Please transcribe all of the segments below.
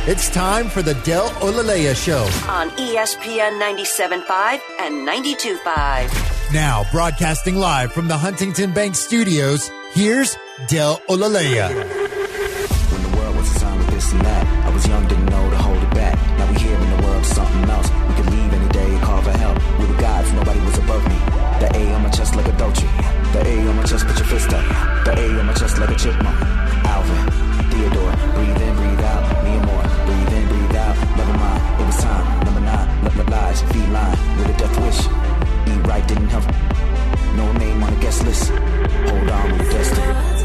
It's time for the Del Olaleya Show on ESPN 97.5 and 92.5. Now, broadcasting live from the Huntington Bank Studios, here's Del Olaleya. When the world was a song with this and that, I was young, didn't know to hold it back. Now we here in the world, something else. We could leave any day and call for help. We were gods, nobody was above me. The A on my chest like a Dolce. The A on my chest, put your fist up. The A on my chest like a chipmunk. Alvin, Theodore, breathe in, breathe out. Me and more, breathe in, breathe out. Never mind, it was time. Number 9, let my lies, feline with a death wish. Eat right didn't help. No name on the guest list. Hold on with destiny.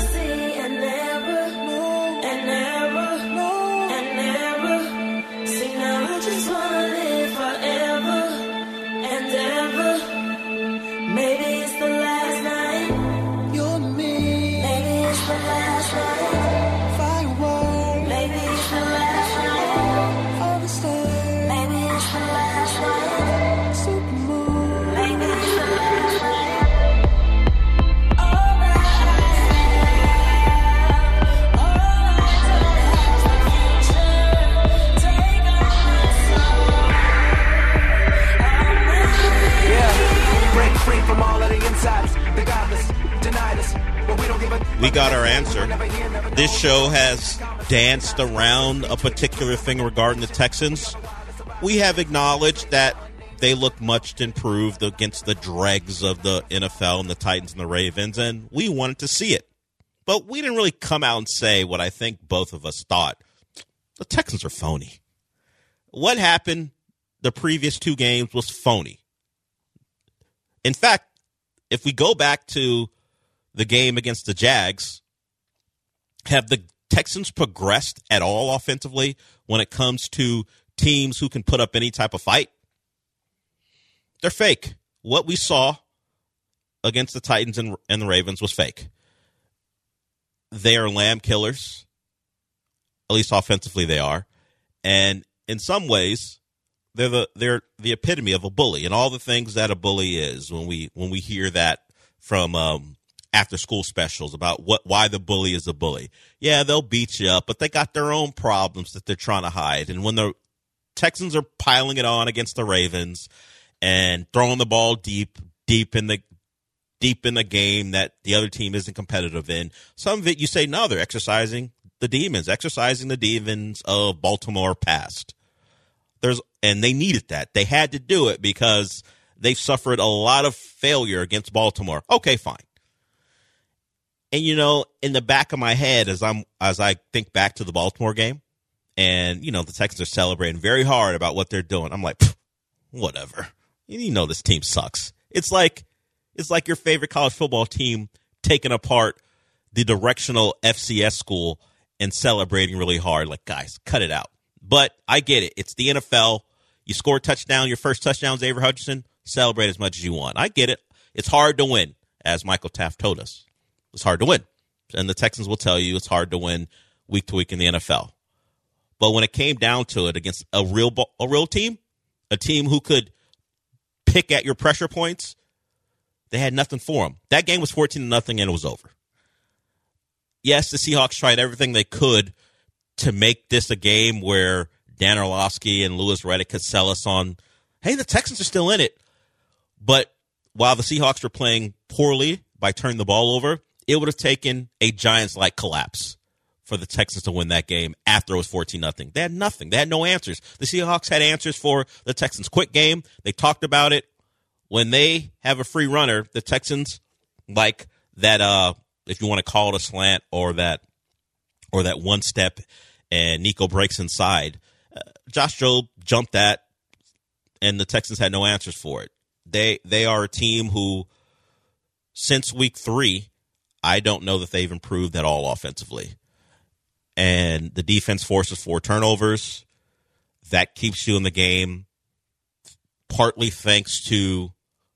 We got our answer. This show has danced around a particular thing regarding the Texans. We have acknowledged that they look much improved against the dregs of the NFL and the Titans and the Ravens, and we wanted to see it. But we didn't really come out and say what I think both of us thought. The Texans are phony. What happened the previous 2 games was phony. In fact, if we go back to the game against the Jags, have the Texans progressed at all offensively when it comes to teams who can put up any type of fight? They're fake. What we saw against the Titans and the Ravens was fake. They are lamb killers. At least offensively they are. And in some ways, they're the epitome of a bully and all the things that a bully is when we hear that from after school specials about why the bully is a bully. Yeah, they'll beat you up, but they got their own problems that they're trying to hide. And when the Texans are piling it on against the Ravens and throwing the ball deep in the game that the other team isn't competitive in, some of it you say, no, they're exercising the demons of Baltimore past. And they needed that. They had to do it because they suffered a lot of failure against Baltimore. Okay, fine. And, in the back of my head, as I think back to the Baltimore game, and, the Texans are celebrating very hard about what they're doing, I'm like, whatever. This team sucks. It's like your favorite college football team taking apart the directional FCS school and celebrating really hard. Like, guys, cut it out. But I get it. It's the NFL. You score a touchdown, your first touchdown, Xavier Hutchinson, celebrate as much as you want. I get it. It's hard to win, as Michael Taft told us. It's hard to win. And the Texans will tell you it's hard to win week to week in the NFL. But when it came down to it against a real team, a team who could pick at your pressure points, they had nothing for them. That game was 14-0 and it was over. Yes, the Seahawks tried everything they could to make this a game where Dan Orlovsky and Louis Riddick could sell us on, hey, the Texans are still in it. But while the Seahawks were playing poorly by turning the ball over, it would have taken a Giants-like collapse for the Texans to win that game after it was 14-0. They had nothing. They had no answers. The Seahawks had answers for the Texans' quick game. They talked about it. When they have a free runner, the Texans, like that, if you want to call it a slant or that one step and Nico breaks inside, Josh Jobe jumped that, and the Texans had no answers for it. They are a team who, since week 3, I don't know that they've improved at all offensively. And the defense forces 4 turnovers. That keeps you in the game, partly thanks to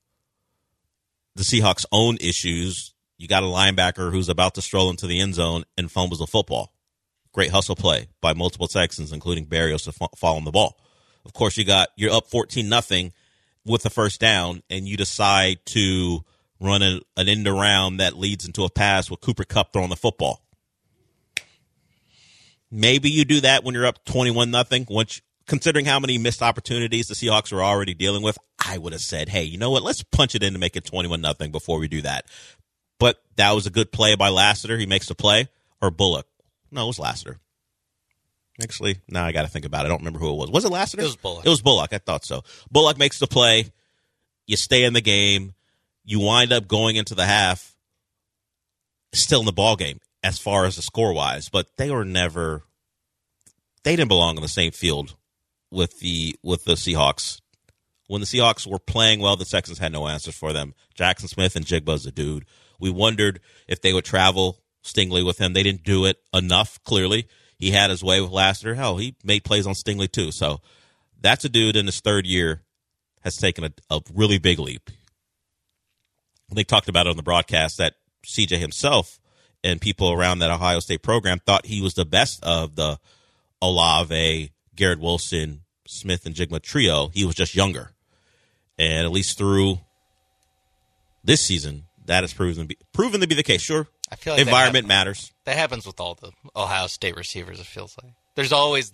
the Seahawks' own issues. You got a linebacker who's about to stroll into the end zone and fumbles the football. Great hustle play by multiple Texans, including Berrios, to fall on the ball. Of course, you're up 14-0 with the first down, and you decide to run an end around that leads into a pass with Cooper Kupp throwing the football. Maybe you do that when you're up 21-0. Once, considering how many missed opportunities the Seahawks were already dealing with, I would have said, hey, you know what? Let's punch it in to make it 21-0 before we do that. But that was a good play by Lassiter. He makes the play. Or Bullock. No, it was Lassiter. Actually, now I got to think about it. I don't remember who it was. Was it Lassiter? It was Bullock. It was Bullock. I thought so. Bullock makes the play. You stay in the game. You wind up going into the half still in the ball game as far as the score-wise. But they didn't belong on the same field with the Seahawks. When the Seahawks were playing well, the Texans had no answers for them. Jackson Smith and Jigba's a dude. We wondered if they would travel Stingley with him. They didn't do it enough, clearly. He had his way with Lassiter. Hell, he made plays on Stingley, too. So that's a dude in his third year has taken a really big leap. They talked about it on the broadcast that CJ himself and people around that Ohio State program thought he was the best of the Olave, Garrett Wilson, Smith, and Jigma trio. He was just younger. And at least through this season, that has proven to be the case. Sure, I feel like environment matters. That happens with all the Ohio State receivers, it feels like. There's always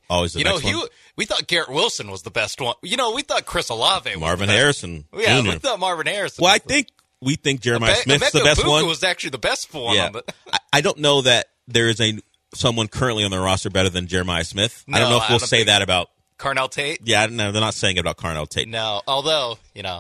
we thought Garrett Wilson was the best one. We thought Chris Olave was Marvin Harrison. Yeah, Jr. we thought Marvin Harrison. Well, we think Jeremiah Smith's the best one. Was actually the best one. Yeah. I don't know that there is someone currently on the roster better than Jeremiah Smith. No, I don't know if we'll say that about Carnell Tate. Yeah, no, they're not saying it about Carnell Tate. No, although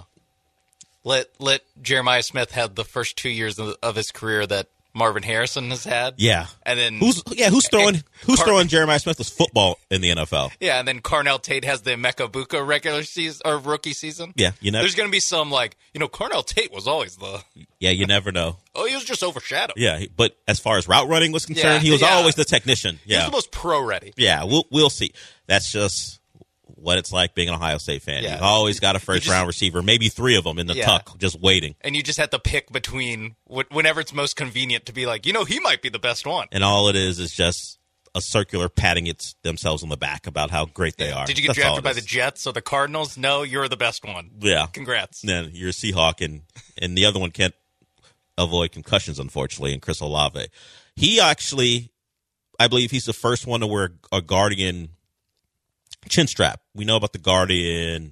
let Jeremiah Smith have the first 2 years of his career that Marvin Harrison has had. Yeah, and then who's throwing Jeremiah Smith's football in the NFL? Yeah, and then Carnell Tate has the Emeka Buka regular season or rookie season. Yeah, there's going to be some Carnell Tate was always the. Yeah, you never know. Oh, he was just overshadowed. Yeah, but as far as route running was concerned, he was always the technician. Yeah, he was the most pro ready. Yeah, we'll see. That's just what it's like being an Ohio State fan. Yeah. You've always got a first-round receiver, maybe 3 of them in the tuck, just waiting. And you just have to pick between whenever it's most convenient to be like, he might be the best one. And all it is just a circular patting themselves on the back about how great they are. Did you get drafted by the Jets or the Cardinals? No, you're the best one. Yeah. Congrats. Then you're a Seahawk, and the other one can't avoid concussions, unfortunately, and Chris Olave. He actually, I believe he's the first one to wear a Guardian chin strap. We know about the Guardian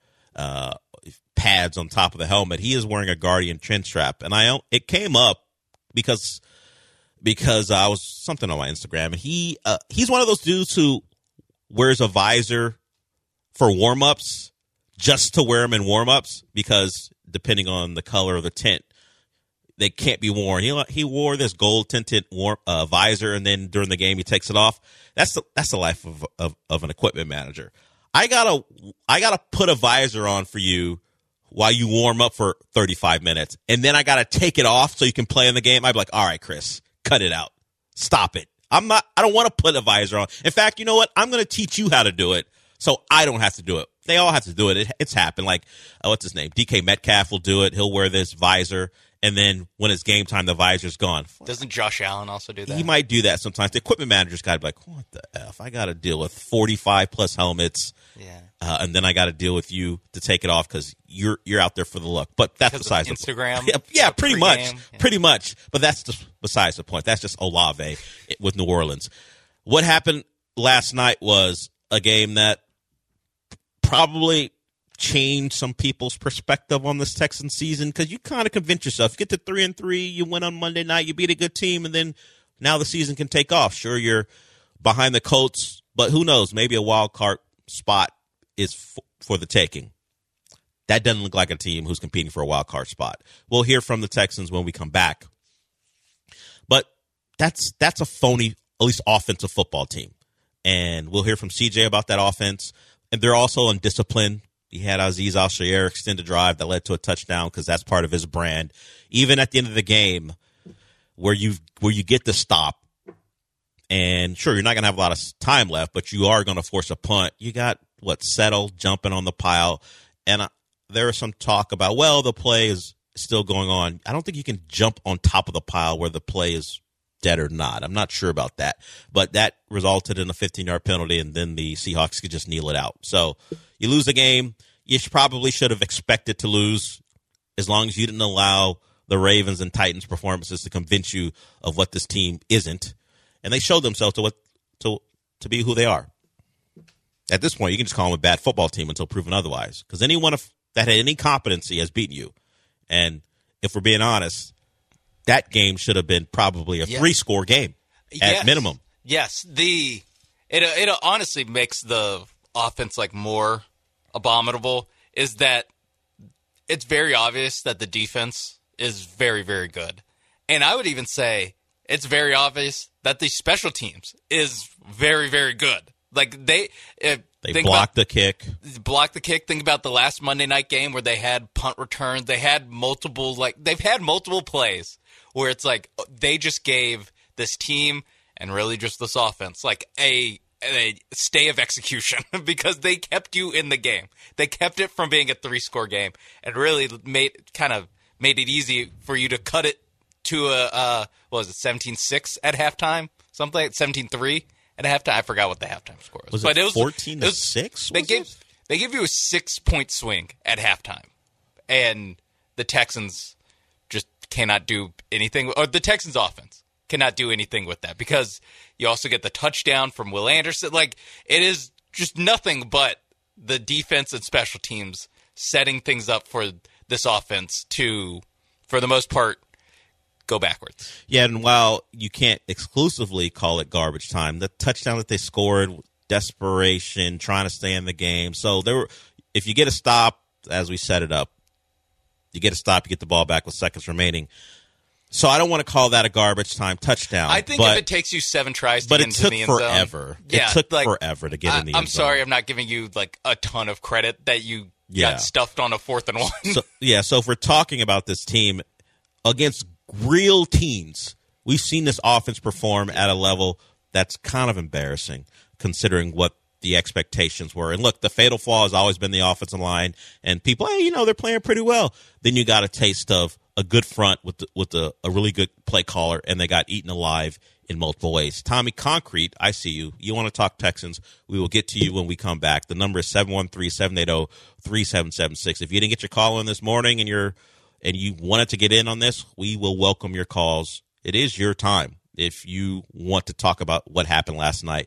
pads on top of the helmet. He is wearing a Guardian chin strap, and it came up because I was something on my Instagram, and he's one of those dudes who wears a visor for warm-ups just to wear them in warm-ups because depending on the color of the tint, they can't be worn. He wore this gold tinted visor, and then during the game he takes it off. That's the life of an equipment manager. I gotta put a visor on for you while you warm up for 35 minutes, and then I gotta take it off so you can play in the game. I'd be like, all right, Chris, cut it out, stop it. I don't want to put a visor on. In fact, you know what? I'm gonna teach you how to do it so I don't have to do it. They all have to do it. It's happened. Like what's his name? DK Metcalf will do it. He'll wear this visor. And then when it's game time, the visor's gone. Doesn't Josh Allen also do that? He might do that sometimes. The equipment manager's got to be like, what the F? I got to deal with 45-plus helmets. Yeah. And then I got to deal with you to take it off because you're out there for the look. But that's besides the point. Instagram? Yeah, pretty much. Yeah. Pretty much. But that's just besides the point. That's just Olave with New Orleans. What happened last night was a game that probably change some people's perspective on this Texans season because you kind of convince yourself. You get to 3-3, you win on Monday night, you beat a good team, and then now the season can take off. Sure, you're behind the Colts, but who knows? Maybe a wild card spot is for the taking. That doesn't look like a team who's competing for a wild card spot. We'll hear from the Texans when we come back. But that's a phony, at least offensive football team. And we'll hear from CJ about that offense. And they're also undisciplined. He had Azeez Al-Shaair extend a drive that led to a touchdown because that's part of his brand. Even at the end of the game, where you get the stop, and sure, you're not going to have a lot of time left, but you are going to force a punt. You got, Settle jumping on the pile. And there was some talk about, the play is still going on. I don't think you can jump on top of the pile where the play is dead or not. I'm not sure about that. But that resulted in a 15-yard penalty, and then the Seahawks could just kneel it out. So you lose the game. You probably should have expected to lose as long as you didn't allow the Ravens and Titans performances to convince you of what this team isn't. And they showed themselves to be who they are. At this point, you can just call them a bad football team until proven otherwise. Because anyone that had any competency has beaten you. And if we're being honest, that game should have been probably a 3-score game at minimum. Yes. It honestly makes the offense like more abominable is that it's very obvious that the defense is very, very good. And I would even say it's very obvious that the special teams is very, very good. Like they blocked the kick. Blocked the kick. Think about the last Monday night game where they had punt returns. They've had multiple plays where it's like they just gave this team and really just this offense like a stay of execution because they kept you in the game. They kept it from being a 3-score game and really made it easy for you to cut it to a 17-6 at halftime, something like 17-3 at halftime. I forgot what the halftime score was. But it was 14-6. They give you a 6-point swing at halftime, and the Texans just cannot do anything. Or the Texans offense cannot do anything with that because you also get the touchdown from Will Anderson. Like it is just nothing but the defense and special teams setting things up for this offense to, for the most part, go backwards. Yeah, and while you can't exclusively call it garbage time, the touchdown that they scored, desperation, trying to stay in the game. So if you get a stop, as we set it up, you get a stop, you get the ball back with seconds remaining. So I don't want to call that a garbage time touchdown. I think if it takes you 7 tries to get into the end zone. But it took forever. It took forever to get in the end zone. I'm sorry I'm not giving you like a ton of credit that you got stuffed on a 4th and 1. So if we're talking about this team against real teams, we've seen this offense perform at a level that's kind of embarrassing considering what the expectations were. And look, the fatal flaw has always been the offensive line, and people, they're playing pretty well. Then you got a taste of a good front with a really good play caller, and they got eaten alive in multiple ways. Tommy Concrete, I see you. You want to talk Texans? We will get to you when we come back. The number is 713-780-3776. If you didn't get your call in this morning and you wanted to get in on this, we will welcome your calls. It is your time. If you want to talk about what happened last night,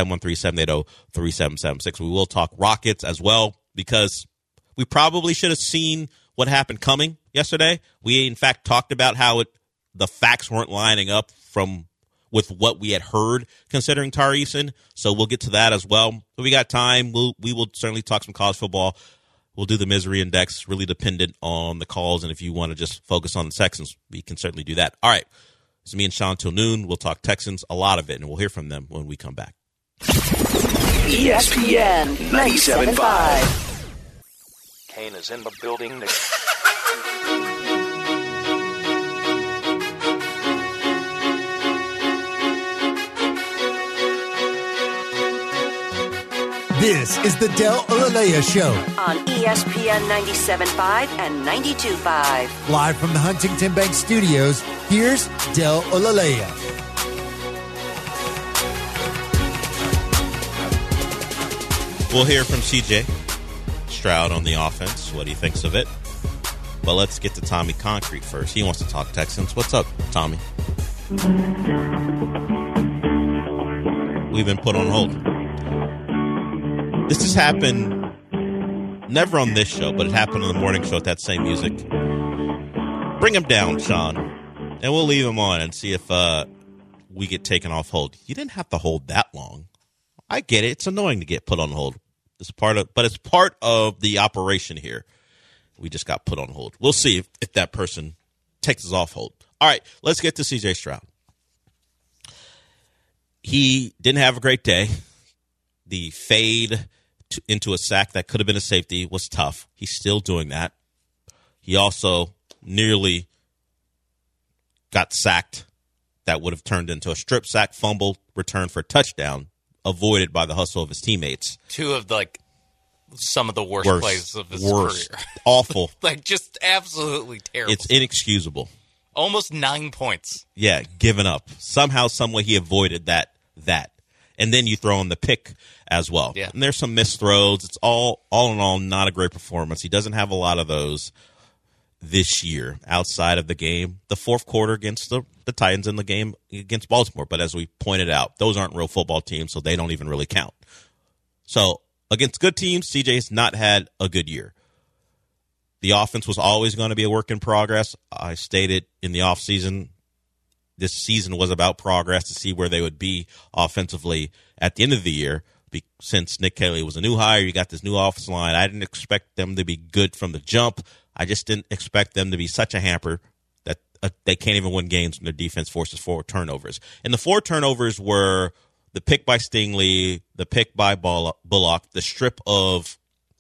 713-780-3776. We will talk Rockets as well because we probably should have seen what happened coming yesterday. We, in fact, talked about how the facts weren't lining up with what we had heard considering Tari Eason. So we'll get to that as well. If we got time, we will certainly talk some college football. We'll do the misery index, really dependent on the calls. And if you want to just focus on the Texans, we can certainly do that. All right. It's me and Sean till noon. We'll talk Texans, a lot of it, and we'll hear from them when we come back. ESPN 97.5. Kane is in the building. This is the Del Olaleya Show on ESPN 97.5 and 92.5. Live from the Huntington Bank Studios, here's Del Olaleya. We'll hear from CJ Stroud on the offense, what he thinks of it. But let's get to Tommy Concrete first. He wants to talk Texans. What's up, Tommy? We've been put on hold. This has happened, never on this show, but it happened on the morning show with that same music. Bring him down, Sean, and we'll leave him on and see if we get taken off hold. You didn't have to hold that long. I get it. It's annoying to get put on hold. It's part of the operation here. We just got put on hold. We'll see if that person takes us off hold. All right, let's get to CJ Stroud. He didn't have a great day. The fade into a sack that could have been a safety was tough. He's still doing that. He also nearly got sacked. That would have turned into a strip sack, fumble, return for a touchdown, avoided by the hustle of his teammates. 2 of some of the worst plays of his career. Awful. Just absolutely terrible. It's inexcusable. Almost 9 points. Yeah, given up. Somehow, someway he avoided that. And then you throw in the pick as well. Yeah. And there's some missed throws. It's all in all not a great performance. He doesn't have a lot of those. this year outside of the game, the fourth quarter against the Titans and the game against Baltimore. But as we pointed out, those aren't real football teams, so they don't even really count. So against good teams, CJ has not had a good year. The offense was always going to be a work in progress. I stated in the offseason, this season was about progress to see where they would be offensively at the end of the year. Since Nick Caley was a new hire, you got this new offensive line. I didn't expect them to be good from the jump. I just didn't expect them to be such a hamper that they can't even win games when their defense forces 4 turnovers. And the 4 turnovers were the pick by Stingley, the pick by Bullock, the strip of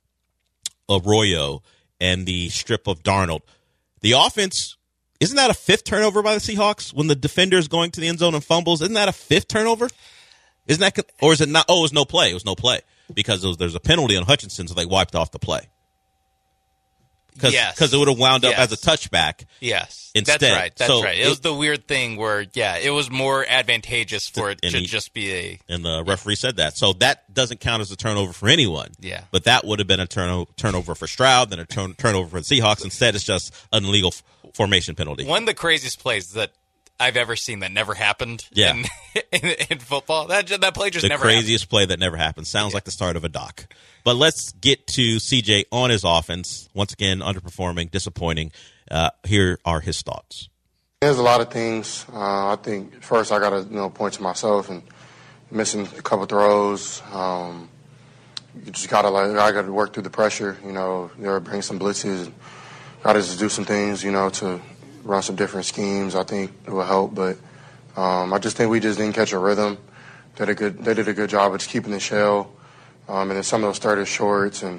Arroyo, and the strip of Darnold. The offense, isn't that a 5th turnover by the Seahawks when the defender is going to the end zone and fumbles? Isn't that a 5th turnover? Isn't that, or is it not? Oh, it was no play. It was no play because there's a penalty on Hutchinson, so they wiped off the play. Because it would have wound up as a touchback. Yes, instead. That's right. That's right. It was the weird thing where, it was more advantageous for it to just be a. And the referee said that, so that doesn't count as a turnover for anyone. Yeah, but that would have been a turnover for Stroud, then a turnover for the Seahawks. Instead, it's just an illegal formation penalty. One of the craziest plays that I've ever seen that never happened in football. That play just never happened. The craziest play that never happened. Sounds like the start of a doc. But let's get to CJ on his offense. Once again, underperforming, disappointing. Here are his thoughts. There's a lot of things. I think first I got to point to myself and missing a couple throws. You just I got to work through the pressure. Bring some blitzes. Got to just do some things. To run some different schemes. I think it will help, but I just think we just didn't catch a rhythm. They did a good job of just keeping the shell, and then some of those third shorts and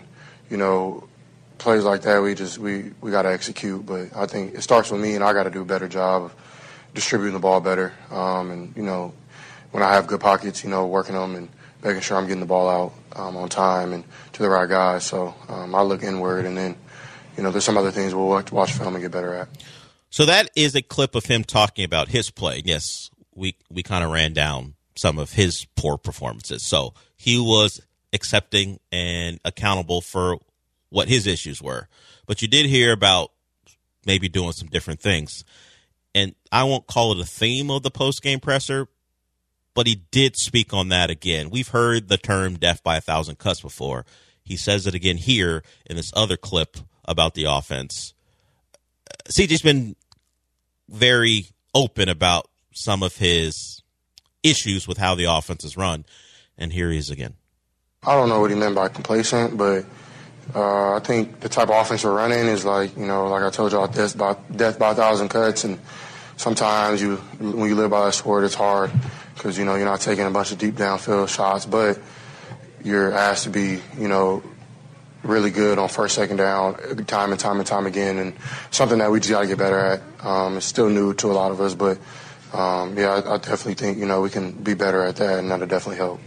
plays like that. We got to execute, but I think it starts with me, and I got to do a better job of distributing the ball better. And when I have good pockets, working them and making sure I'm getting the ball out on time and to the right guys. So I look inward, and then there's some other things we'll watch film and get better at. So that is a clip of him talking about his play. Yes, we kind of ran down some of his poor performances. So he was accepting and accountable for what his issues were. But you did hear about maybe doing some different things. And I won't call it a theme of the post-game presser, but he did speak on that again. We've heard the term death by 1,000 cuts before. He says it again here in this other clip about the offense. CJ's been very open about some of his issues with how the offense is run, and here he is again. I don't know what he meant by complacent, but I think the type of offense we're running is like I told y'all, death by 1,000 cuts, and sometimes when you live by that sport, it's hard because you're not taking a bunch of deep downfield shots, but you're asked to be really good on first, second down, time and time again, and something that we just got to get better at. It's still new to a lot of us, but I definitely think we can be better at that, and that'll definitely help.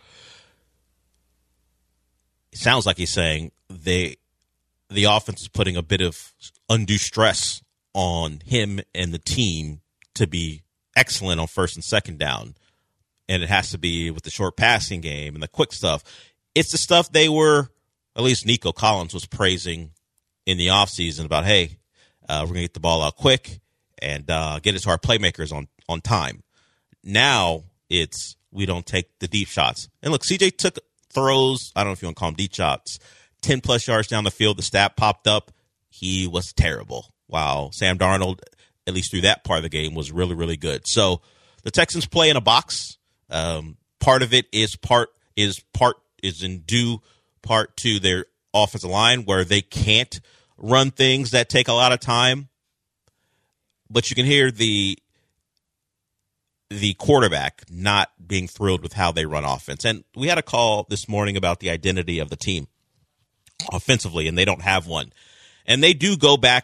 It sounds like he's saying the offense is putting a bit of undue stress on him and the team to be excellent on first and second down, and it has to be with the short passing game and the quick stuff. It's the stuff they were. At least Nico Collins was praising in the offseason about, hey, we're going to get the ball out quick and get it to our playmakers on time. Now it's we don't take the deep shots. And look, CJ took throws, I don't know if you want to call them deep shots, 10-plus yards down the field. The stat popped up. He was terrible. Wow. Sam Darnold, at least through that part of the game, was really, really good. So the Texans play in a box. Part of it is in due part to their offensive line where they can't run things that take a lot of time. But you can hear the quarterback not being thrilled with how they run offense. And we had a call this morning about the identity of the team offensively, and they don't have one. And they do go back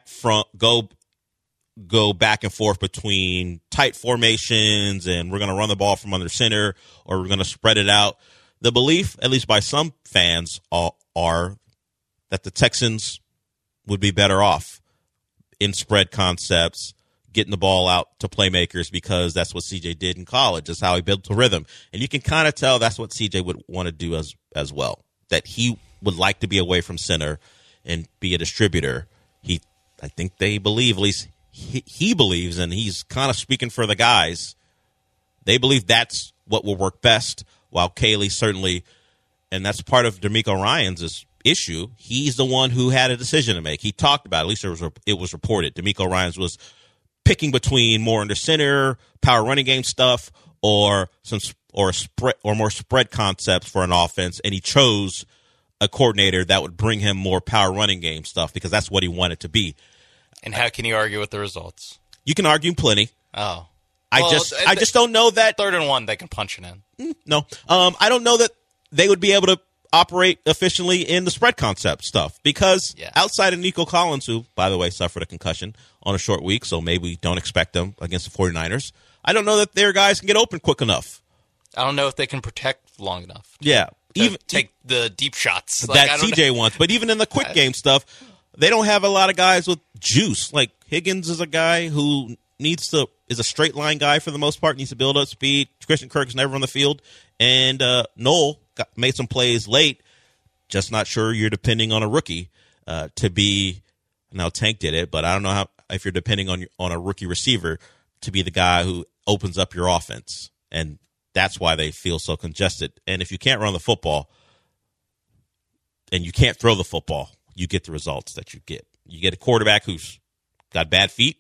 and forth between tight formations and we're going to run the ball from under center or we're going to spread it out. The belief, at least by some fans, are that the Texans would be better off in spread concepts, getting the ball out to playmakers because that's what CJ did in college. That's how he built a rhythm. And you can kind of tell that's what CJ would want to do as well, that he would like to be away from center and be a distributor. I think they believe, at least he believes, and he's kind of speaking for the guys. They believe that's what will work best, while Caley certainly, and that's part of D'Amico Ryans' issue. He's the one who had a decision to make. He talked about it, at least it was reported. D'Amico Ryans was picking between more under center, power running game stuff, or more spread concepts for an offense, and he chose a coordinator that would bring him more power running game stuff because that's what he wanted to be. And how can you argue with the results? You can argue plenty. Oh. I just don't know that 3rd and 1 they can punch it in. No. I don't know that they would be able to operate efficiently in the spread concept stuff because outside of Nico Collins, who, by the way, suffered a concussion on a short week, so maybe we don't expect them against the 49ers, I don't know that their guys can get open quick enough. I don't know if they can protect long enough. Yeah. Even take the deep shots. That CJ wants. But even in the quick game stuff, they don't have a lot of guys with juice. Like Higgins is a guy who is a straight line guy for the most part, needs to build up speed. Christian Kirk's never on the field. And Noel made some plays late. Just not sure you're depending on a rookie to be. Now Tank did it, but I don't know if you're depending on a rookie receiver to be the guy who opens up your offense. And that's why they feel so congested. And if you can't run the football and you can't throw the football, you get the results that you get. You get a quarterback who's got bad feet,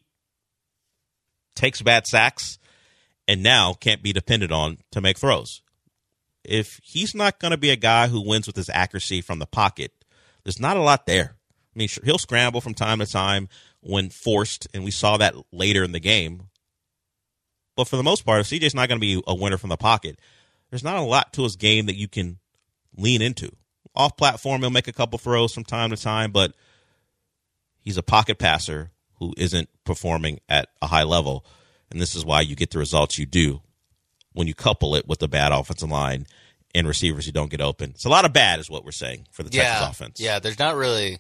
takes bad sacks, and now can't be depended on to make throws. If he's not going to be a guy who wins with his accuracy from the pocket, there's not a lot there. I mean, he'll scramble from time to time when forced, and we saw that later in the game. But for the most part, if CJ's not going to be a winner from the pocket, there's not a lot to his game that you can lean into. Off platform, he'll make a couple throws from time to time, but he's a pocket passer who isn't performing at a high level. And this is why you get the results you do when you couple it with the bad offensive line and receivers who don't get open. It's a lot of bad is what we're saying for the Texas offense. Yeah, there's not really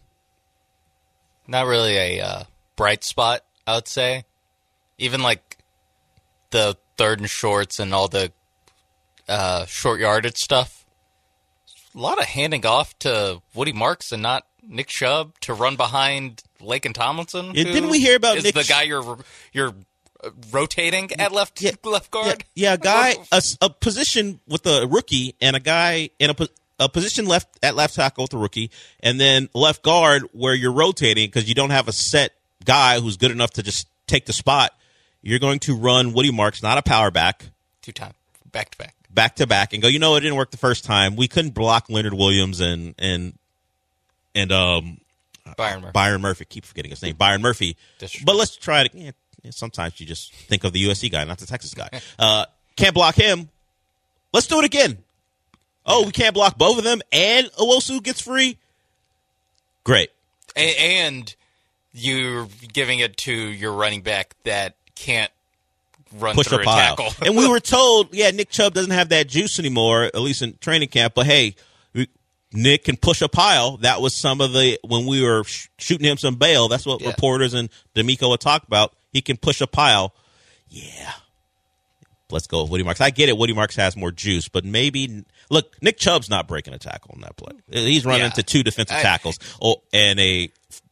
a bright spot, I would say. Even like the 3rd and shorts and all the short yardage stuff. A lot of handing off to Woody Marks and not Nick Chubb to run behind Laken Tomlinson. Didn't we hear about Nick the guy you're rotating at left guard? Yeah, a guy, a position with a rookie and a guy in a position at left tackle with a rookie, and then left guard where you're rotating because you don't have a set guy who's good enough to just take the spot. You're going to run Woody Marks, not a power back. 2 times, back-to-back. Back-to-back, and go, it didn't work the first time. We couldn't block Leonard Williams and Byron Murphy. Keep forgetting his name. Byron Murphy. But let's try it again. Sometimes you just think of the USC guy, not the Texas guy. Can't block him. Let's do it again. Oh, we can't block both of them, and Owosu gets free? Great. And you're giving it to your running back that can't run push through a a pile. tackle. And we were told, Nick Chubb doesn't have that juice anymore, at least in training camp. But, hey, Nick can push a pile. That was some of when we were shooting him some bail. That's what reporters and D'Amico had talked about. He can push a pile. Yeah. Let's go with Woody Marks. I get it. Woody Marks has more juice, but maybe look, Nick Chubb's not breaking a tackle in that play. He's running into 2 defensive tackles and a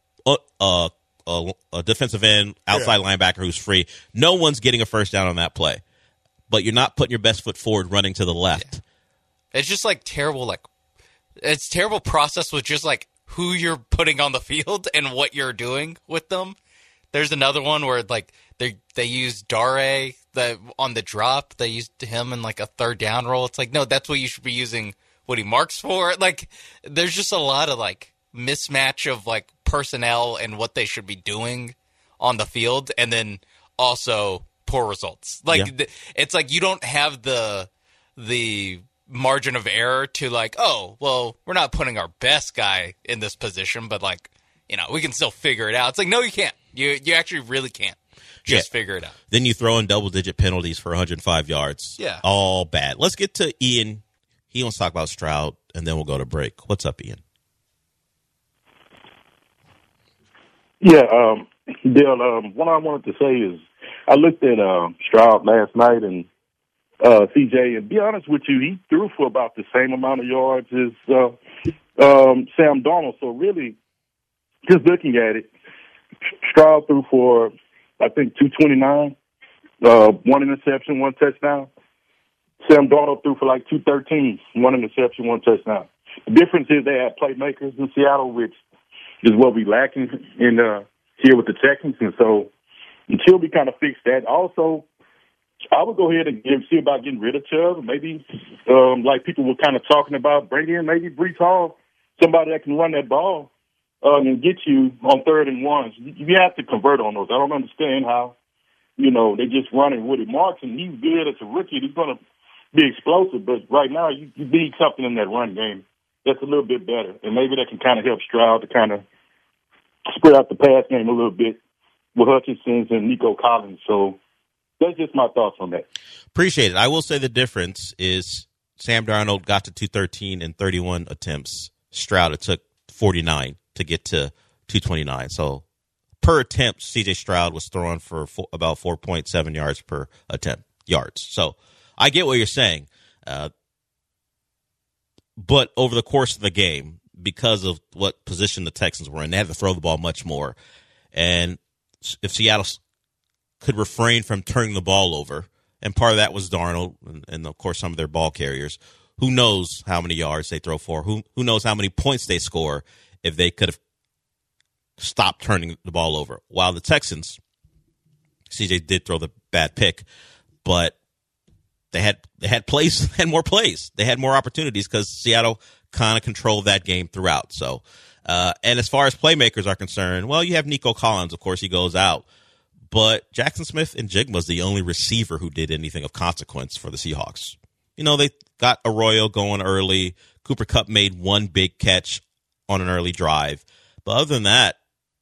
defensive end outside linebacker who's free. No one's getting a first down on that play, but you're not putting your best foot forward running to the left. Yeah. It's just terrible. It's terrible process with just who you're putting on the field and what you're doing with them. There's another one where they use Dare on the drop. They used him in a 3rd down role. It's no, that's what you should be using Woody Marks for. There's just a lot of mismatch of personnel and what they should be doing on the field, and then also poor results. It's you don't have the margin of error to oh, well, we're not putting our best guy in this position, but we can still figure it out. It's no, you can't. You actually really can't. Just figure it out. Then you throw in double-digit penalties for 105 yards. Yeah. All bad. Let's get to Ian. He wants to talk about Stroud, and then we'll go to break. What's up, Ian? Yeah, Dale, what I wanted to say is I looked at Stroud last night and CJ, and be honest with you, he threw for about the same amount of yards as Sam Darnold. So really, just looking at it, Stroud threw for, I think, 229, one interception, one touchdown. Sam Darnold threw for like 213, one interception, one touchdown. The difference is they have playmakers in Seattle, which is what we lacking in here with the Texans. And so until we kind of fix that, also, I would go ahead and see about getting rid of Chubb. Maybe, like people were kind of talking about, bring in maybe Breece Hall, somebody that can run that ball and get you on 3rd and 1s. You have to convert on those. I don't understand how, they just running Woody Marks, and he's good as a rookie. He's going to be explosive, but right now you need something in that run game that's a little bit better, and maybe that can kind of help Stroud to kind of spread out the pass game a little bit with Hutchinson's and Nico Collins. So that's just my thoughts on that. Appreciate it. I will say the difference is Sam Darnold got to 213 in 31 attempts. Stroud, it took 49 to get to 229. So per attempt, C.J. Stroud was throwing for about 4.7 yards per attempt, yards. So I get what you're saying. But over the course of the game, because of what position the Texans were in, they had to throw the ball much more. And if Seattle could refrain from turning the ball over, and part of that was Darnold and of course, some of their ball carriers, who knows how many yards they throw for, who knows how many points they score if they could have stopped turning the ball over. While the Texans, CJ did throw the bad pick, but they had plays and more plays. They had more opportunities because Seattle kind of controlled that game throughout. So, and as far as playmakers are concerned, well, you have Nico Collins. Of course, he goes out. But Jackson Smith-Njigba is the only receiver who did anything of consequence for the Seahawks. They got Arroyo going early. Cooper Kupp made one big catch on an early drive. But other than that,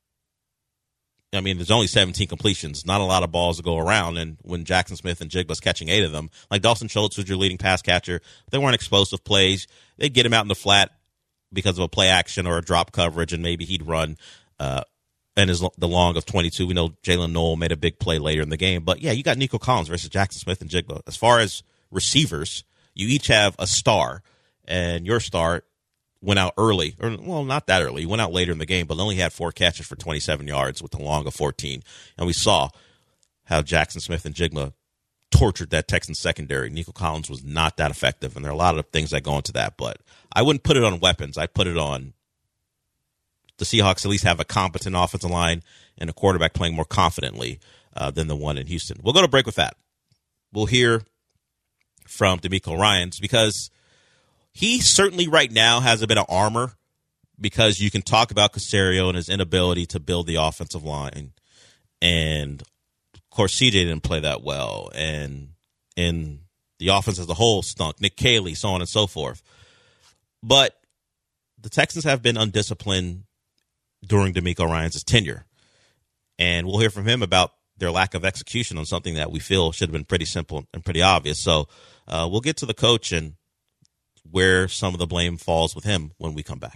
I mean, there's only 17 completions, not a lot of balls to go around. And when Jackson Smith-Njigba's catching 8 of them, like Dawson Schultz was your leading pass catcher, they weren't explosive plays. They'd get him out in the flat because of a play action or a drop coverage, and maybe he'd run and the long of 22. We know Jalen Noel made a big play later in the game. But, yeah, you got Nico Collins versus Jackson Smith-Njigba. As far as receivers, you each have a star, and your star went out early, or well, not that early. He went out later in the game, but only had 4 catches for 27 yards with the long of 14. And we saw how Jackson Smith-Njigba tortured that Texans secondary. Nico Collins was not that effective, and there are a lot of things that go into that. But I wouldn't put it on weapons. I'd put it on the Seahawks at least have a competent offensive line and a quarterback playing more confidently than the one in Houston. We'll go to break with that. We'll hear from DeMeco Ryans because he certainly right now has a bit of armor because you can talk about Caserio and his inability to build the offensive line. And, of course, CJ didn't play that well. And the offense as a whole stunk. Nick Caley, so on and so forth. But the Texans have been undisciplined during DeMeco Ryans' tenure. And we'll hear from him about their lack of execution on something that we feel should have been pretty simple and pretty obvious. So we'll get to the coach and where some of the blame falls with him when we come back.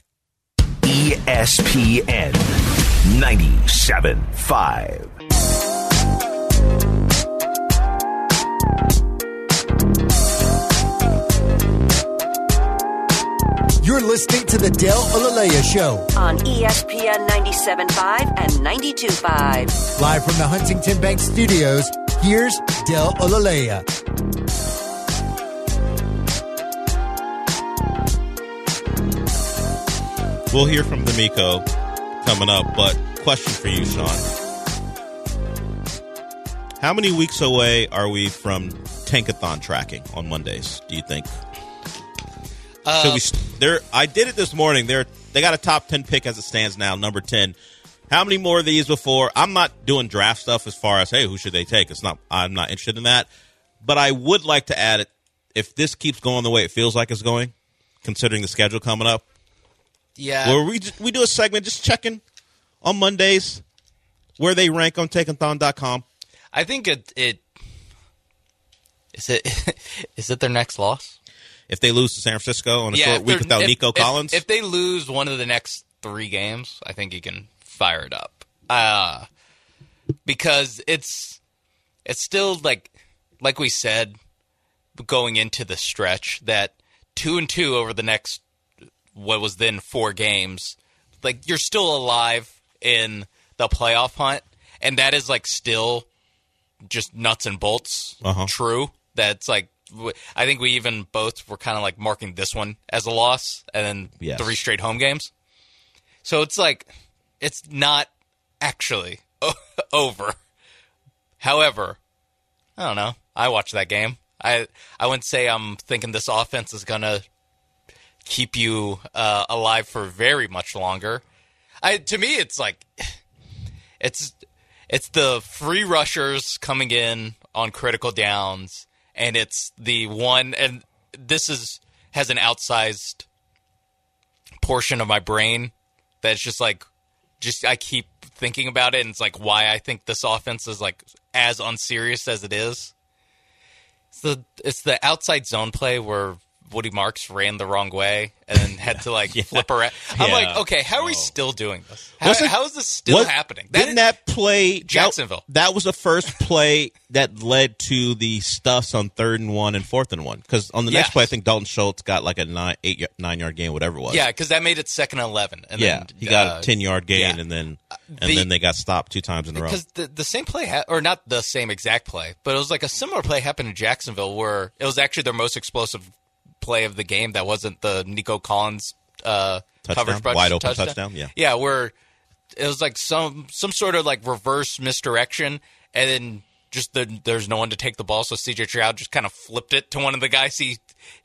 ESPN 97.5. You're listening to the Del Olaleya Show on ESPN 97.5 and 92.5. Live from the Huntington Bank Studios, here's Del Olaleya. We'll hear from DeMeco coming up, but question for you, Sean. How many weeks away are we from Tankathon tracking on Mondays, do you think? I did it this morning. They got a top 10 pick as it stands now, number 10. How many more of these before? I'm not doing draft stuff as far as, hey, who should they take? I'm not interested in that. But I would like to add it, if this keeps going the way it feels like it's going, considering the schedule coming up. Yeah. Where we do a segment just checking on Mondays where they rank on Tankathon.com. I think is it their next loss? If they lose to San Francisco on a short week without Nico Collins? If they lose one of the next 3 games, I think you can fire it up. Because it's still like we said going into the stretch that 2-2 over the next what was then 4 games, like you're still alive in the playoff hunt, and that is like still just nuts and bolts true. That's like, I think we even both were kind of like marking this one as a loss, and then 3 straight home games. So it's like, it's not actually over. However, I don't know. I watched that game. I wouldn't say I'm thinking this offense is going to keep you alive for very much longer. To me, it's like, it's the free rushers coming in on critical downs, and it's the one, and this has an outsized portion of my brain that's just like, I keep thinking about it, and it's like why I think this offense is like as unserious as it is. It's the outside zone play where Woody Marks ran the wrong way and then had to like flip around. I'm like, okay, how are we still doing this? How is this still happening? Didn't that play Jacksonville? That was the first play that led to the stuffs on 3rd and 1 and 4th and 1. Because on the next play, I think Dalton Schultz got like a 9-yard gain, whatever it was. Yeah, because that made it 2nd and 11. And then, he got a 10-yard gain, and then they got stopped 2 times in a row. Because the same play, or not the same exact play, but it was like a similar play happened in Jacksonville where it was actually their most explosive play of the game. That wasn't the Nico Collins coverage wide open touchdown. Yeah, where it was like some sort of like reverse misdirection, and then just there's no one to take the ball, so CJ Stroud just kind of flipped it to one of the guys he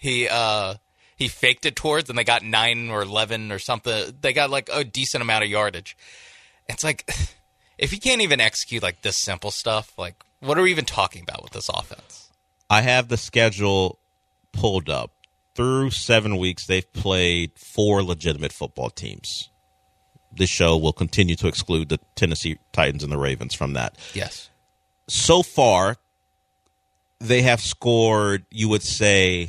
faked it towards, and they got 9 or 11 or something. They got like a decent amount of yardage. It's like, if you can't even execute like this simple stuff, like what are we even talking about with this offense? I have the schedule pulled up. Through 7 weeks, they've played 4 legitimate football teams. This show will continue to exclude the Tennessee Titans and the Ravens from that. Yes. So far, they have scored, you would say,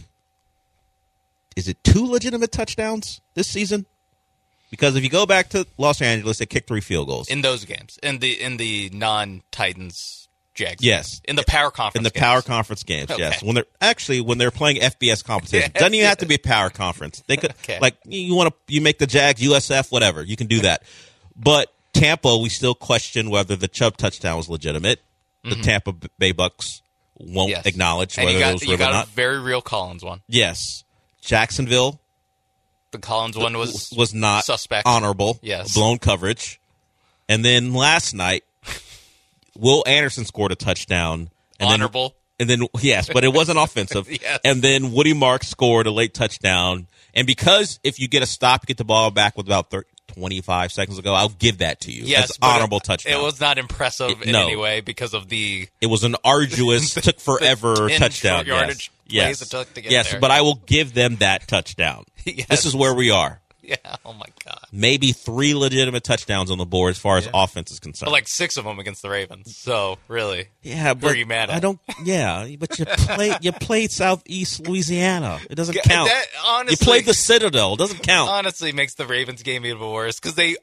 is it 2 legitimate touchdowns this season? Because if you go back to Los Angeles, they kicked 3 field goals. In those games. In the non-Titans Jags. Yes. In the power conference games. In the power conference games, yes. When they're playing FBS competition. It doesn't even have to be a power conference. They could like you make the Jags USF, whatever. You can do that. But Tampa, we still question whether the Chubb touchdown was legitimate. The Tampa Bay Bucks won't acknowledge whether those were or not. You got a very real Collins one. Yes. Jacksonville. The Collins one was not suspect. Honorable. Yes. Blown coverage. And then last night, Will Anderson scored a touchdown. Honorable. And then, yes, but it wasn't offensive. Yes. And then Woody Marks scored a late touchdown. And because if you get a stop, you get the ball back with about 25 seconds ago, I'll give that to you. Yes, as honorable touchdown. It was not impressive in any way because of the... It was an arduous, took forever touchdown. Yardage plays it took to get there. But I will give them that touchdown. Yes. This is where we are. Yeah, oh my God. Maybe 3 legitimate touchdowns on the board as far as offense is concerned. But like 6 of them against the Ravens. So, really. Yeah, but who are you mad at? But you played Southeast Louisiana. It doesn't count. That, honestly, you played the Citadel. It doesn't count. Honestly, makes the Ravens game even worse because they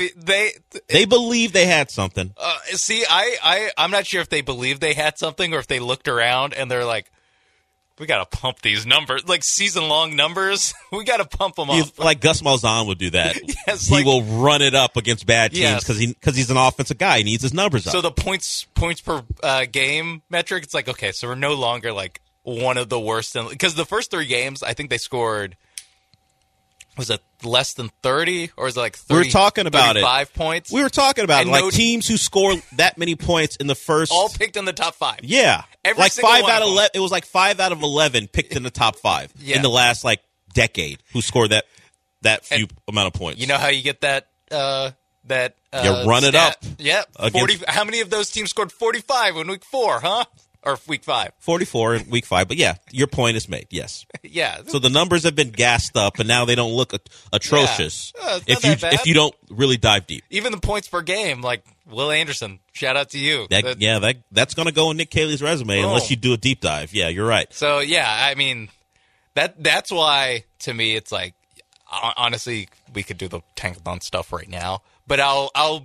believe they had something. See, I'm not sure if they believed they had something or if they looked around and they're like, we got to pump these numbers, like season-long numbers. We got to pump them up. Like Gus Malzahn would do that. Yes, he will run it up against bad teams because he's an offensive guy. He needs his numbers up. So the points per game metric, it's like, okay, so we're no longer like one of the worst. Because the first 3 games, I think they scored, was it less than 30? Or was it like 30, we were talking about 35 points? We were talking about like teams who score that many points in the first. All picked in the top 5. Yeah. Every 5 out of 11. It was like 5 out of 11 picked in the top 5 in the last like decade who scored that few amount of points. You know how you get that you run it up. Yep. 40. How many of those teams scored 45 in week 4, huh? Or week 5? 44 in week 5. But yeah, your point is made. Yes. Yeah. So the numbers have been gassed up, and now they don't look atrocious if you don't really dive deep. Even the points per game, like Will Anderson, shout out to you. That's going to go on Nick Caley's resume unless you do a deep dive. Yeah, you're right. So yeah, I mean, that's why to me it's like, honestly, we could do the Tankathon stuff right now, but I'll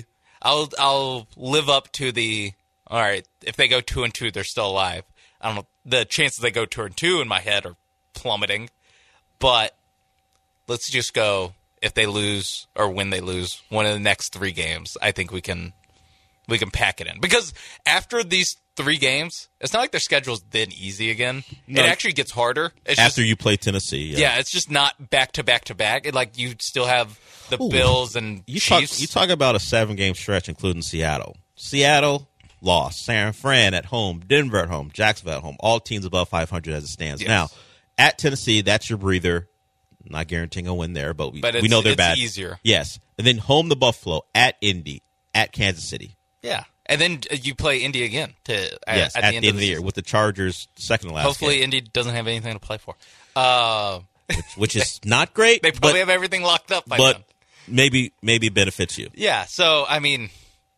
live up to the. All right, if they go 2-2, they're still alive. I don't know. The chances they go 2-2 in my head are plummeting. But let's just go. if they lose or when they lose one of the next 3 games, I think we can pack it in. Because after these 3 games, it's not like their schedule's then easy again. No. It actually gets harder. It's After just, you play Tennessee. yeah, it's just not back to back to back. You still have the Bills and Chiefs. You talk about a 7-game stretch, including Seattle. Seattle lost. San Fran at home. Denver at home. Jacksonville at home. All teams above 500 as it stands. Yes. Now, at Tennessee, that's your breather. Not guaranteeing a win there, but we know they're bad. It's easier. Yes. And then home to Buffalo, at Indy, at Kansas City. Yeah. And then you play Indy again at the end of the year with the Chargers second to last. Hopefully game. Indy doesn't have anything to play for. Which is not great. They probably have everything locked up by but then. maybe benefits you. Yeah. So, I mean,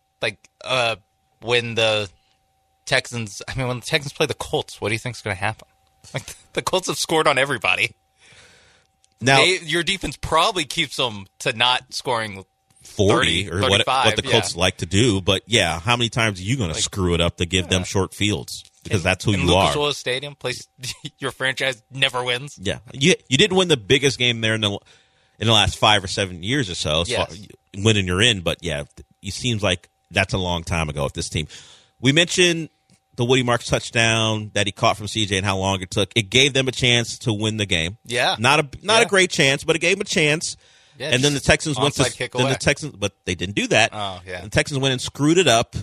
when the Texans play the Colts, what do you think is going to happen? The Colts have scored on everybody. Now, your defense probably keeps them to not scoring 40 30, or what the Colts like to do. But, yeah, how many times are you going to screw it up to give them short fields? Because that's who you Lucas are. Oil Stadium, place your franchise never wins. Yeah. You didn't win the biggest game there in the last 5 or 7 years or so. Yes. Winning you're in. But, yeah, it seems like that's a long time ago with this team. We mentioned the Woody Marks touchdown that he caught from CJ and how long it took. It gave them a chance to win the game. Yeah. Not a great chance, but it gave them a chance. Yeah, and then the Texans went to kick away. but they didn't do that. Oh, yeah. The Texans went and screwed it up.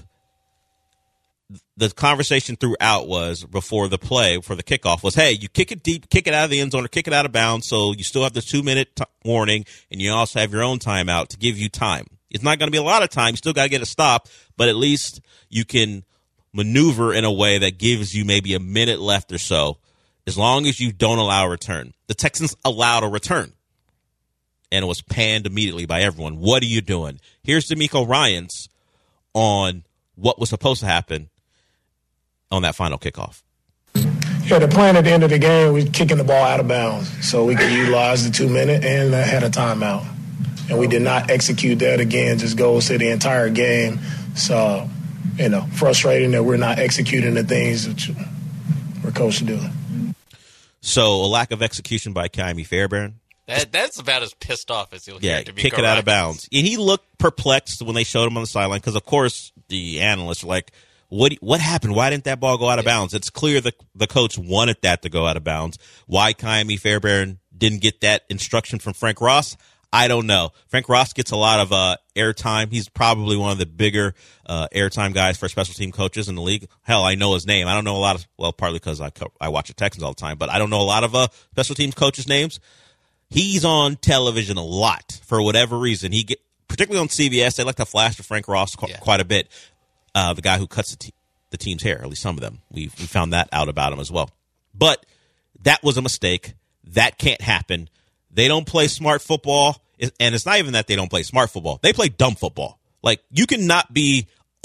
The conversation throughout was before the play for the kickoff was, hey, you kick it deep, kick it out of the end zone or kick it out of bounds, so you still have the 2-minute warning, and you also have your own timeout to give you time. It's not going to be a lot of time. You still got to get a stop, but at least you can maneuver in a way that gives you maybe a minute left or so, as long as you don't allow a return. The Texans allowed a return, and it was panned immediately by everyone. What are you doing? Here's DeMeco Ryans on what was supposed to happen on that final kickoff. Yeah, the plan at the end of the game was kicking the ball out of bounds so we could utilize the 2-minute and had a timeout. And we did not execute that again, just goes to the entire game. So, frustrating that we're not executing the things that we're coached to do. So a lack of execution by Kiami Fairbairn. That's about as pissed off as you'll hear. Yeah, kick it out of bounds. And he looked perplexed when they showed him on the sideline because, of course, the analysts were like, what happened? Why didn't that ball go out of bounds? It's clear the coach wanted that to go out of bounds. Why Kiami Fairbairn didn't get that instruction from Frank Ross, I don't know. Frank Ross gets a lot of airtime. He's probably one of the bigger airtime guys for special team coaches in the league. Hell, I know his name. I don't know a lot of, partly because I watch the Texans all the time, but I don't know a lot of special teams coaches' names. He's on television a lot for whatever reason. Particularly on CBS, they like to flash to Frank Ross quite a bit. The guy who cuts the team's hair, at least some of them. We found that out about him as well. But that was a mistake. That can't happen. They don't play smart football, and it's not even that they don't play smart football. They play dumb football. Like, you cannot be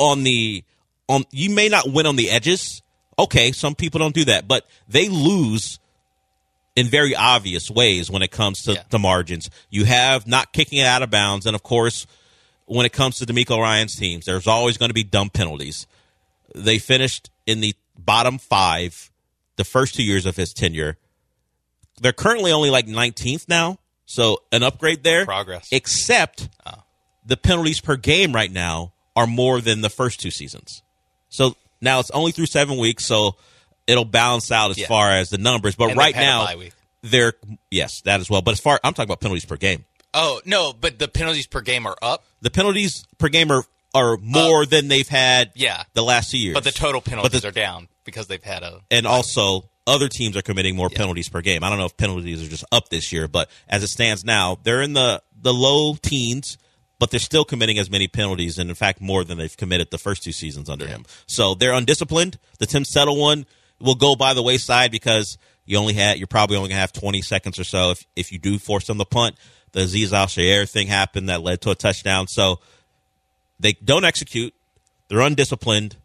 you may not win on the edges. Okay, some people don't do that, but they lose in very obvious ways when it comes to the margins. You have not kicking it out of bounds, and of course, when it comes to DeMeco Ryans' teams, there's always going to be dumb penalties. They finished in the bottom 5 the first 2 years of his tenure. They're currently only like 19th now, so an upgrade there. Progress. Except the penalties per game right now are more than the first 2 seasons. So now it's only through 7 weeks, so it'll balance out as far as the numbers. But and right now, yes, that as well. But I'm talking about penalties per game. Oh, no, but the penalties per game are up? The penalties per game are more than they've had the last 2 years. But the total penalties are down because they've had And also, other teams are committing more penalties per game. I don't know if penalties are just up this year, but as it stands now, they're in the low teens, but they're still committing as many penalties, and in fact, more than they've committed the first 2 seasons under him. So they're undisciplined. The Tim Settle one will go by the wayside because you're probably only going to have 20 seconds or so if you do force them to punt. The Azeez Al-Shaair thing happened that led to a touchdown. So they don't execute. They're undisciplined.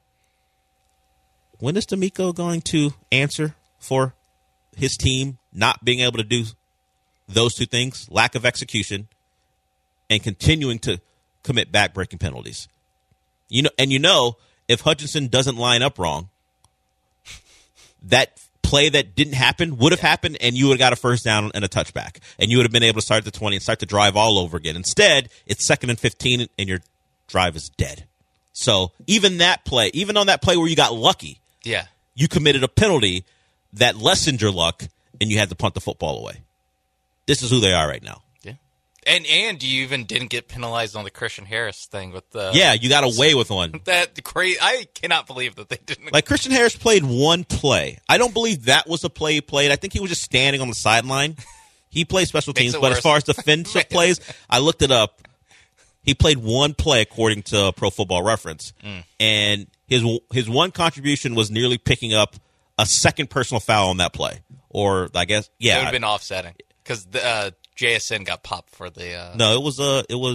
When is DeMeco going to answer for his team not being able to do those 2 things, lack of execution and continuing to commit back-breaking penalties? If Hutchinson doesn't line up wrong, that play that didn't happen would have happened, and you would have got a first down and a touchback, and you would have been able to start at the 20 and start to drive all over again. Instead, it's 2nd and 15, and your drive is dead. So even on that play where you got lucky, you committed a penalty that lessened your luck, and you had to punt the football away. This is who they are right now. And you even didn't get penalized on the Christian Harris thing with the. Yeah, you got away with one. That crazy! I cannot believe that they didn't. Like Christian Harris played one play. I don't believe that was a play he played. I think he was just standing on the sideline. He played special teams, but as far as defensive plays, I looked it up. He played one play according to Pro Football Reference, and his one contribution was nearly picking up a second personal foul on that play, or I guess it would have been offsetting because the. JSN got popped for the. No, it was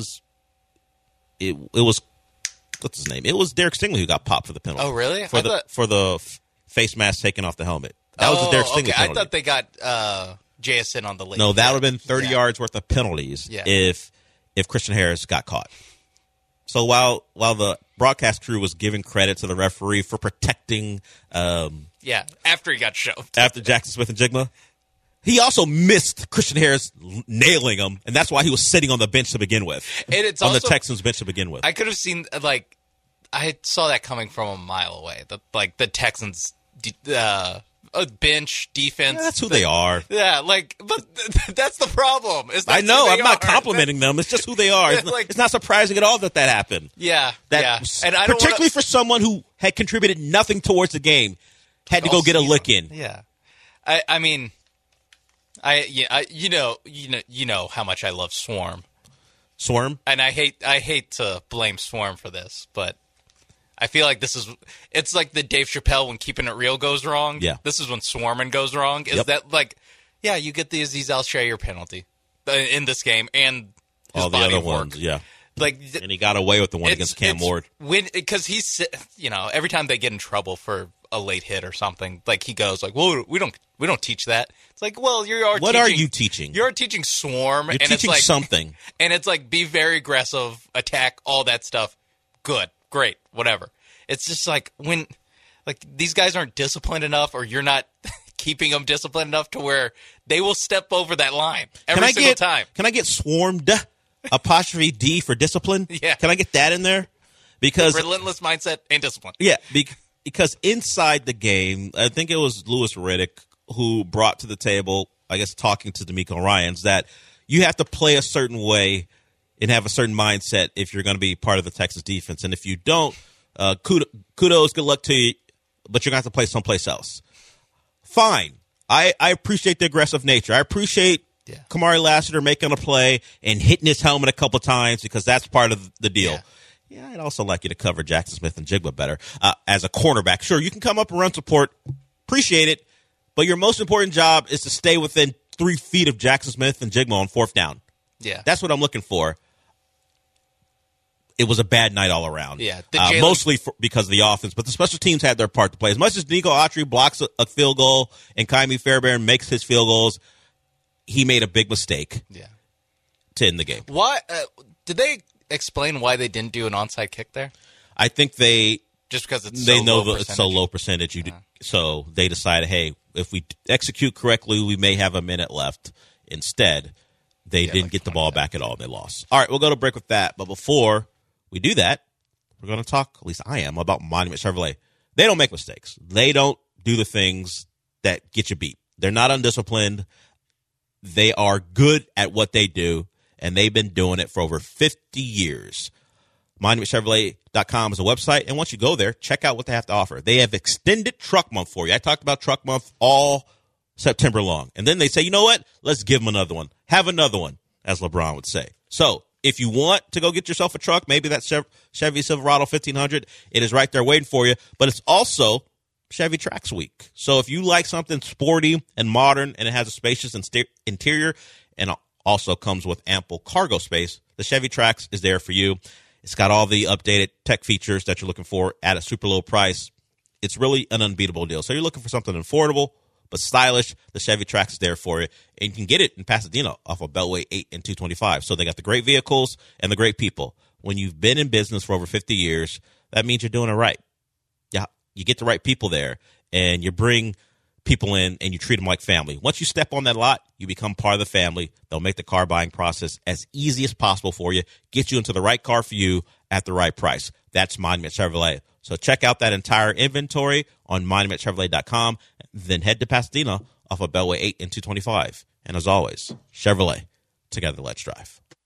what's his name? It was Derek Stingley who got popped for the penalty. Oh, really? For the face mask taken off the helmet. That was the Derek Stingley penalty. I thought they got JSN on the late. No, that would have been 30 yards worth of penalties if Christian Harris got caught. So while the broadcast crew was giving credit to the referee for protecting, after he got shoved, after Jackson Smith-Njigba. He also missed Christian Harris nailing him, and that's why he was sitting on the bench to begin with. And it's on also, the Texans bench to begin with. I could have seen, I saw that coming from a mile away. The Texans bench defense. Yeah, that's who they are. Yeah, but that's the problem. I know. I'm not complimenting them. It's just who they are. It's not surprising at all that happened. Yeah, And particularly for someone who had contributed nothing towards the game, had to go get a lick in. Yeah, I mean. You know how much I love Swarm. Swarm? And I hate to blame Swarm for this, but I feel like it's like the Dave Chappelle when Keeping It Real goes wrong. Yeah. This is when Swarming goes wrong. Is that you get the Azeez Al-Shaair penalty in this game and his all the body other of work. ones, yeah. And he got away with the one against Cam Ward. Because he's, every time they get in trouble for a late hit or something, he goes well, we don't teach that. It's what are you teaching? You're teaching Swarm. You're and teaching it's something. And it's be very aggressive, attack, all that stuff. Good, great, whatever. It's just when these guys aren't disciplined enough, or you're not keeping them disciplined enough to where they will step over that line every single time. Can I get swarmed? Apostrophe D for discipline? Yeah. Can I get that in there? Because relentless mindset and discipline. Yeah, because inside the game, I think it was Louis Riddick who brought to the table, I guess talking to D'Amico Ryans, that you have to play a certain way and have a certain mindset if you're going to be part of the Texas defense. And if you don't, kudos, good luck to you, but you're going to have to play someplace else. Fine. I appreciate the aggressive nature. I appreciate Kamari Lassiter making a play and hitting his helmet a couple times because that's part of the deal. Yeah, I'd also like you to cover Jackson Smith-Njigba better as a cornerback. Sure, you can come up and run support. Appreciate it. But your most important job is to stay within 3 feet of Jackson Smith-Njigba on 4th down. Yeah. That's what I'm looking for. It was a bad night all around. Yeah. Mostly because of the offense, but the special teams had their part to play. As much as Nico Autry blocks a field goal and Kaimi Fairbairn makes his field goals, he made a big mistake to end the game. Why did they explain why they didn't do an onside kick there? I think just because it's so low percentage. So they decided, hey, if we execute correctly, we may have a minute left. Instead, they didn't get the ball back at all. They lost. All right, we'll go to break with that. But before we do that, we're going to talk, at least I am, about Monument Chevrolet. They don't make mistakes. They don't do the things that get you beat. They're not undisciplined. They are good at what they do, and they've been doing it for over 50 years. MonumentChevrolet.com is a website, and once you go there, check out what they have to offer. They have extended Truck Month for you. I talked about Truck Month all September long. And then they say, you know what? Let's give them another one. Have another one, as LeBron would say. So if you want to go get yourself a truck, maybe that Chevy Silverado 1500, it is right there waiting for you. But it's also Chevy Trax Week. So if you like something sporty and modern and it has a spacious interior and also comes with ample cargo space, the Chevy Trax is there for you. It's got all the updated tech features that you're looking for at a super low price. It's really an unbeatable deal. So you're looking for something affordable but stylish. The Chevy Trax is there for you. And you can get it in Pasadena off of Beltway 8 and 225. So they got the great vehicles and the great people. When you've been in business for over 50 years, that means you're doing it right. Yeah, you get the right people there, and you bring people in and you treat them like family. Once you step on that lot, you become part of the family. They'll make the car buying process as easy as possible for you, get you into the right car for you at the right price. That's Monument Chevrolet. So check out that entire inventory on monumentchevrolet.com, then head to Pasadena off of Beltway 8 and 225. And as always, Chevrolet, together let's drive.